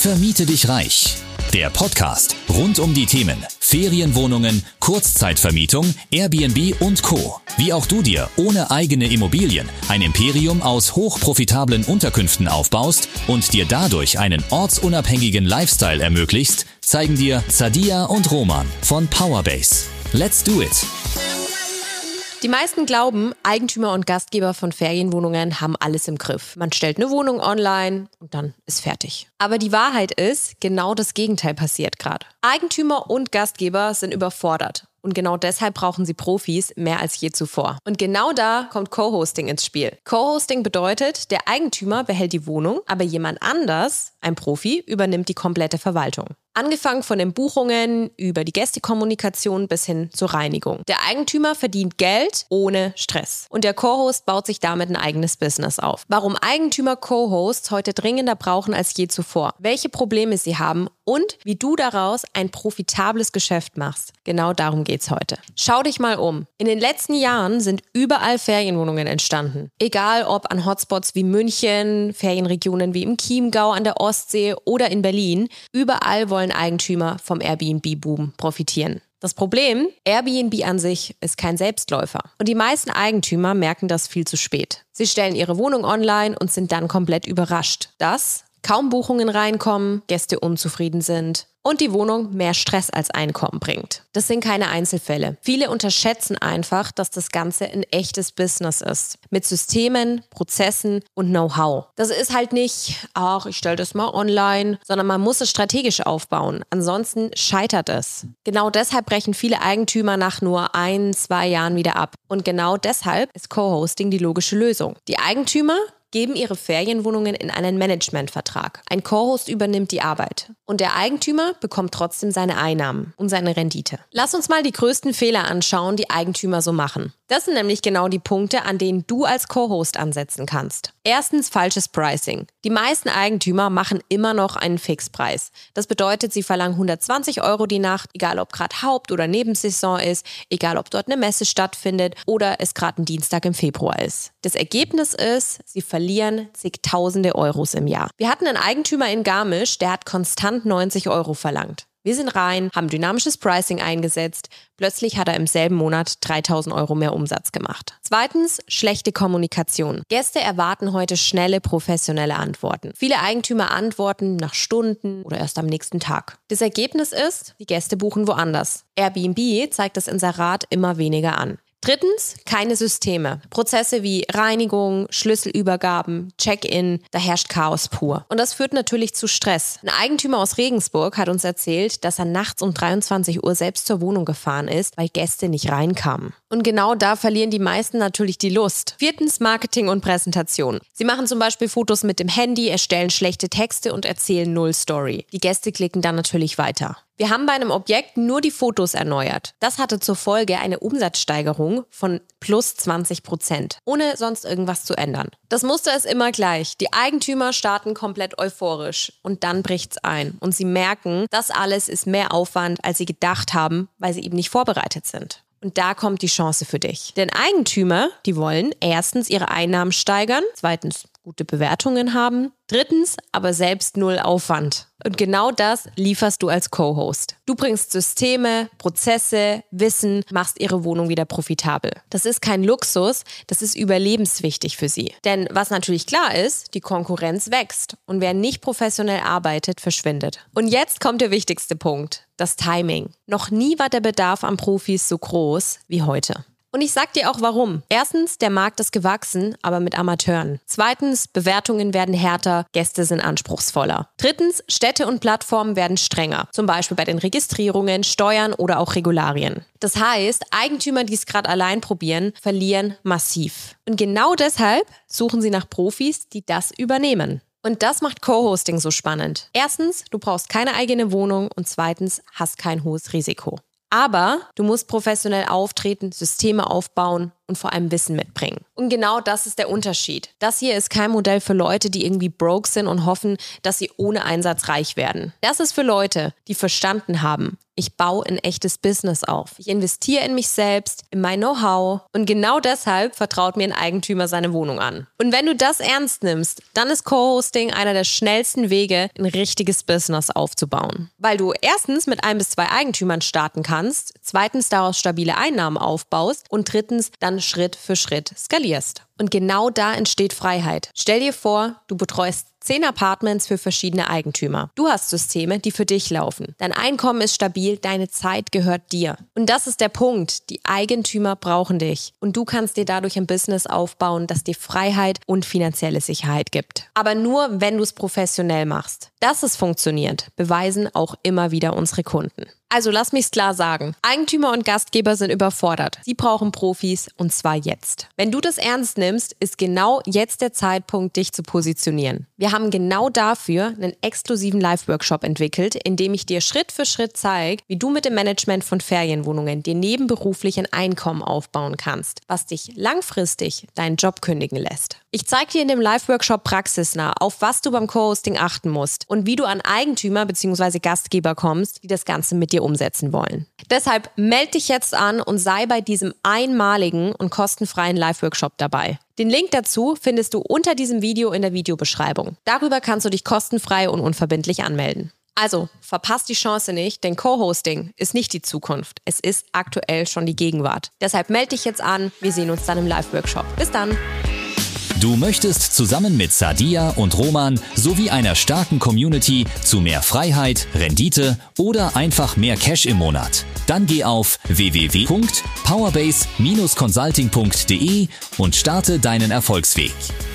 Vermiete dich reich. Der Podcast rund um die Themen Ferienwohnungen, Kurzzeitvermietung, Airbnb und Co. Wie auch du dir ohne eigene Immobilien ein Imperium aus hochprofitablen Unterkünften aufbaust und dir dadurch einen ortsunabhängigen Lifestyle ermöglichst, zeigen dir Sadia und Roman von Powerbase. Let's do it! Die meisten glauben, Eigentümer und Gastgeber von Ferienwohnungen haben alles im Griff. Man stellt eine Wohnung online und dann ist fertig. Aber die Wahrheit ist, genau das Gegenteil passiert gerade. Eigentümer und Gastgeber sind überfordert. Und genau deshalb brauchen sie Profis mehr als je zuvor. Und genau da kommt Co-Hosting ins Spiel. Co-Hosting bedeutet, der Eigentümer behält die Wohnung, aber jemand anders, ein Profi, übernimmt die komplette Verwaltung. Angefangen von den Buchungen über die Gästekommunikation bis hin zur Reinigung. Der Eigentümer verdient Geld ohne Stress. Und der Co-Host baut sich damit ein eigenes Business auf. Warum Eigentümer Co-Hosts heute dringender brauchen als je zuvor, welche Probleme sie haben und wie du daraus ein profitables Geschäft machst. Genau darum geht's heute. Schau dich mal um. In den letzten Jahren sind überall Ferienwohnungen entstanden. Egal ob an Hotspots wie München, Ferienregionen wie im Chiemgau an der Ostsee oder in Berlin, überall wollen Eigentümer vom Airbnb-Boom profitieren. Das Problem, Airbnb an sich ist kein Selbstläufer. Und die meisten Eigentümer merken das viel zu spät. Sie stellen ihre Wohnung online und sind dann komplett überrascht, dass kaum Buchungen reinkommen, Gäste unzufrieden sind und die Wohnung mehr Stress als Einkommen bringt. Das sind keine Einzelfälle. Viele unterschätzen einfach, dass das Ganze ein echtes Business ist. Mit Systemen, Prozessen und Know-how. Das ist halt nicht, ich stelle das mal online, sondern man muss es strategisch aufbauen. Ansonsten scheitert es. Genau deshalb brechen viele Eigentümer nach nur 1-2 Jahren wieder ab. Und genau deshalb ist Co-Hosting die logische Lösung. Die Eigentümer geben ihre Ferienwohnungen in einen Managementvertrag. Ein Co-Host übernimmt die Arbeit. Und der Eigentümer bekommt trotzdem seine Einnahmen und seine Rendite. Lass uns mal die größten Fehler anschauen, die Eigentümer so machen. Das sind nämlich genau die Punkte, an denen du als Co-Host ansetzen kannst. Erstens, falsches Pricing. Die meisten Eigentümer machen immer noch einen Fixpreis. Das bedeutet, sie verlangen 120 € die Nacht, egal ob gerade Haupt- oder Nebensaison ist, egal ob dort eine Messe stattfindet oder es gerade ein Dienstag im Februar ist. Das Ergebnis ist, sie verlieren zigtausende Euros im Jahr. Wir hatten einen Eigentümer in Garmisch, der hat konstant 90 € verlangt. Wir sind rein, haben dynamisches Pricing eingesetzt. Plötzlich hat er im selben Monat 3.000 € mehr Umsatz gemacht. Zweitens, schlechte Kommunikation. Gäste erwarten heute schnelle, professionelle Antworten. Viele Eigentümer antworten nach Stunden oder erst am nächsten Tag. Das Ergebnis ist, die Gäste buchen woanders. Airbnb zeigt das Inserat immer weniger an. Drittens, keine Systeme. Prozesse wie Reinigung, Schlüsselübergaben, Check-in, da herrscht Chaos pur. Und das führt natürlich zu Stress. Ein Eigentümer aus Regensburg hat uns erzählt, dass er nachts um 23 Uhr selbst zur Wohnung gefahren ist, weil Gäste nicht reinkamen. Und genau da verlieren die meisten natürlich die Lust. Viertens, Marketing und Präsentation. Sie machen zum Beispiel Fotos mit dem Handy, erstellen schlechte Texte und erzählen null Story. Die Gäste klicken dann natürlich weiter. Wir haben bei einem Objekt nur die Fotos erneuert. Das hatte zur Folge eine Umsatzsteigerung von plus 20%, ohne sonst irgendwas zu ändern. Das Muster ist immer gleich. Die Eigentümer starten komplett euphorisch und dann bricht's ein. Und sie merken, das alles ist mehr Aufwand, als sie gedacht haben, weil sie eben nicht vorbereitet sind. Und da kommt die Chance für dich. Denn Eigentümer, die wollen erstens ihre Einnahmen steigern, zweitens gute Bewertungen haben, drittens aber selbst null Aufwand. Und genau das lieferst du als Co-Host. Du bringst Systeme, Prozesse, Wissen, machst ihre Wohnung wieder profitabel. Das ist kein Luxus, das ist überlebenswichtig für sie. Denn was natürlich klar ist, die Konkurrenz wächst und wer nicht professionell arbeitet, verschwindet. Und jetzt kommt der wichtigste Punkt, das Timing. Noch nie war der Bedarf an Profis so groß wie heute. Und ich sag dir auch warum. Erstens, der Markt ist gewachsen, aber mit Amateuren. Zweitens, Bewertungen werden härter, Gäste sind anspruchsvoller. Drittens, Städte und Plattformen werden strenger. Zum Beispiel bei den Registrierungen, Steuern oder auch Regularien. Das heißt, Eigentümer, die es gerade allein probieren, verlieren massiv. Und genau deshalb suchen sie nach Profis, die das übernehmen. Und das macht Co-Hosting so spannend. Erstens, du brauchst keine eigene Wohnung und zweitens, hast kein hohes Risiko. Aber du musst professionell auftreten, Systeme aufbauen und vor allem Wissen mitbringen. Und genau das ist der Unterschied. Das hier ist kein Modell für Leute, die irgendwie broke sind und hoffen, dass sie ohne Einsatz reich werden. Das ist für Leute, die verstanden haben, Ich baue ein echtes Business auf. Ich investiere in mich selbst, in mein Know-how und genau deshalb vertraut mir ein Eigentümer seine Wohnung an. Und wenn du das ernst nimmst, dann ist Co-Hosting einer der schnellsten Wege, ein richtiges Business aufzubauen. Weil du erstens mit 1 bis 2 Eigentümern starten kannst, zweitens daraus stabile Einnahmen aufbaust und drittens dann Schritt für Schritt skalierst. Und genau da entsteht Freiheit. Stell dir vor, du betreust 10 Apartments für verschiedene Eigentümer. Du hast Systeme, die für dich laufen. Dein Einkommen ist stabil, deine Zeit gehört dir. Und das ist der Punkt. Die Eigentümer brauchen dich. Und du kannst dir dadurch ein Business aufbauen, das dir Freiheit und finanzielle Sicherheit gibt. Aber nur, wenn du es professionell machst. Dass es funktioniert, beweisen auch immer wieder unsere Kunden. Also lass mich's klar sagen. Eigentümer und Gastgeber sind überfordert. Sie brauchen Profis und zwar jetzt. Wenn du das ernst nimmst, ist genau jetzt der Zeitpunkt, dich zu positionieren. Wir haben genau dafür einen exklusiven Live-Workshop entwickelt, in dem ich dir Schritt für Schritt zeige, wie du mit dem Management von Ferienwohnungen dir nebenberuflich ein Einkommen aufbauen kannst, was dich langfristig deinen Job kündigen lässt. Ich zeige dir in dem Live-Workshop praxisnah, auf was du beim Co-Hosting achten musst und wie du an Eigentümer bzw. Gastgeber kommst, die das Ganze mit dir umsetzen wollen. Deshalb melde dich jetzt an und sei bei diesem einmaligen und kostenfreien Live-Workshop dabei. Den Link dazu findest du unter diesem Video in der Videobeschreibung. Darüber kannst du dich kostenfrei und unverbindlich anmelden. Also, verpasst die Chance nicht, denn Co-Hosting ist nicht die Zukunft. Es ist aktuell schon die Gegenwart. Deshalb melde dich jetzt an. Wir sehen uns dann im Live-Workshop. Bis dann! Du möchtest zusammen mit Sadia und Roman sowie einer starken Community zu mehr Freiheit, Rendite oder einfach mehr Cash im Monat? Dann geh auf www.powerbase-consulting.de und starte deinen Erfolgsweg.